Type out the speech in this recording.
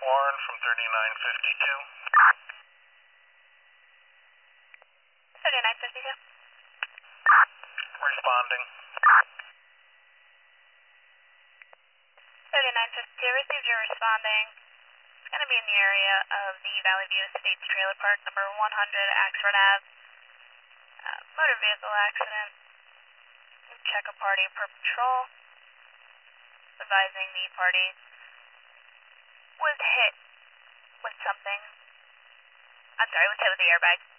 Warren from 3952. 3952. Responding. 3952, received your responding. It's going to be in the area of the Valley View Estates Trailer Park, number 100, Axford Ave. Motor vehicle accident. Check a party per patrol. Advising the party was hit with something. I'm sorry, was hit with the airbag.